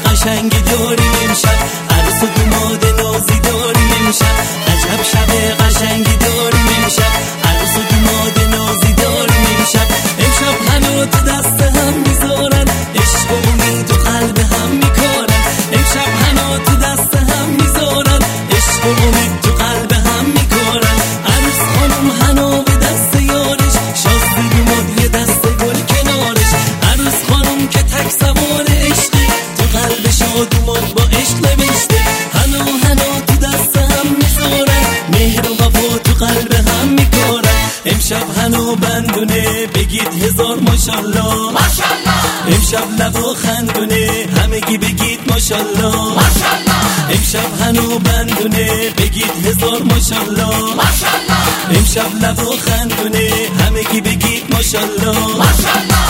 قشنگی داریم امشب، عروس و داماد نازی داریم امشب. عجب شب قشنگی داریم امشب، عروس و داماد نازی داریم امشب. امشب همه تو دست هم میذارن، عشق و امید و قلب هم میکارن. امشب همه تو دست هم میذارن، عشق و امید تو قلب هم میکارن. عروس خانم حنا به دست یارش، شازده داماد یه دست گل کنارش. عروس خانم که تک سوار عشقی، تو قلب شادومان با عشق نوشته. حنا تو دست هم میذارن، مهر و وفا تو قلب هم میکارن. امشب حنا بندونه بگید هزار ماشالله ماشالله. امشب لب و خندونه همگی بگید ماشالله ماشالله. امشب حنا بندونه بگید هزار ماشالله ماشالله. امشب لب و خندونه همگی بگید ماشالله ماشالله.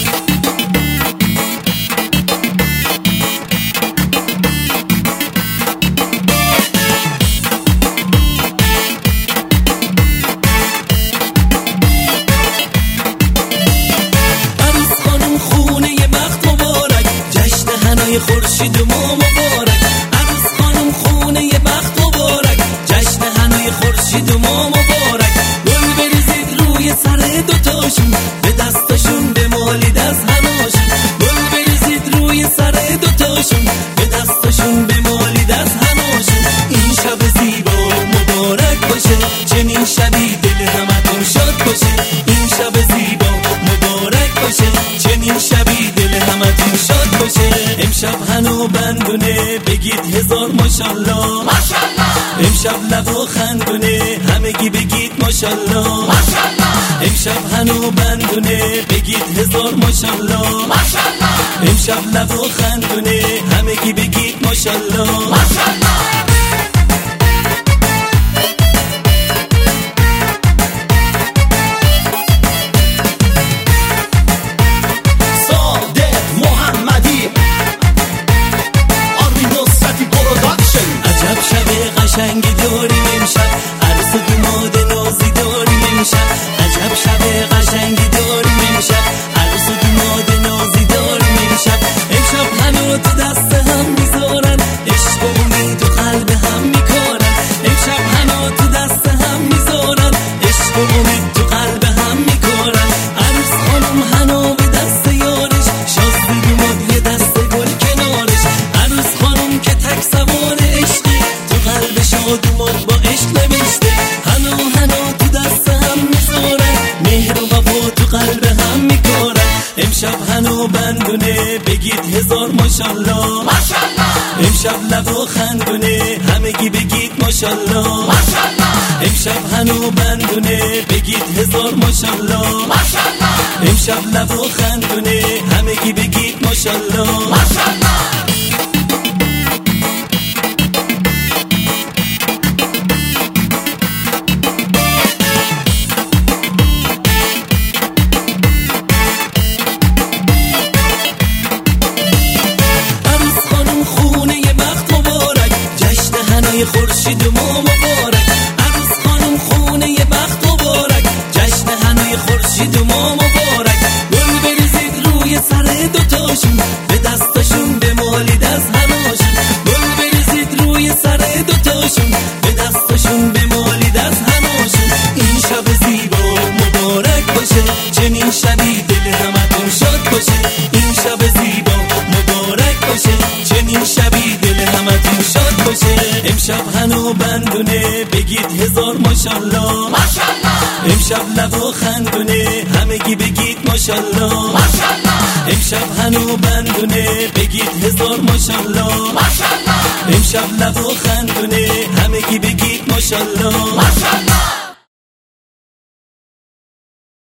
خورشید و ما مبارک، عروس خانم خونه ی بخت مبارک. جشن هنای خورشید و ما مبارک. گل بریزید روی سر دوتاشون، به دستشون بمالید از هناشون. گل بریزید روی سر دوتاشون، به دستشون بمالید از هناشون. این شب زیبا مبارک باشه، چنین شبی دل همتون شاد باشه. این شب زیبا مبارک باشه، چنین شبی دل همتون شاد باشه. امشب حنا بندونه بگید هزار ماشالله ماشالله. امشب لب و خندونه همگی بگید ماشالله ماشالله. امشب حنا بندونه بگید هزار ماشالله ماشالله. امشب لب و خندونه همگی بگید ماشالله ماشالله. قشنگی داریم امشب، عروس و داماد نازی داریم امشب. عجب شب قشنگی داریم امشب، عروس و داماد نازی داریم امشب. امشب همه تو دست هم میذارن، عشق و امید و قلب هم میکارن. امشب همه تو دست هم میذارن، عشق و امید تو قلب هم میکارن. عروس خانم حنا به دست یارش، شازده داماد یه دست گل کنارش. عروس خانم که تک سوار عشقی، قلب شادومان با عشق نوشته. حنا تو دست هم میذارن، مهر و وفا تو قلب هم میکارن. امشب حنا بندونه بگید هزار ماشالله ماشالله. امشب لب و خندونه همگی بگید ماشالله ماشالله. امشب حنا بندونه بگید هزار ماشالله ماشالله. امشب لب و خندونه همگی بگید ماشالله ماشالله. خورشید و ما مبارک، عروس خانم خونه ی بخت مبارک. جشن هنای خورشید و ما مبارک. گل بریزید روی سر دوتاشون، به دستشون بمالید از هناشون. گل بریزید روی سر دوتاشون، به دستشون بمالید از هناشون. این شب زیبا مبارک باشه، چنین شبی دل همتون شاد باشه. این شب زیبا مبارک باشه، چنین شبی دل همتون شاد باشه. امشب حنا بندونه بگید هزار ماشالله ماشالله. امشب لب و خندونه همگی بگید ماشالله ماشالله. امشب حنا بندونه بگید هزار ماشالله ماشالله. امشب لب و خندونه همگی بگید ماشالله ماشالله.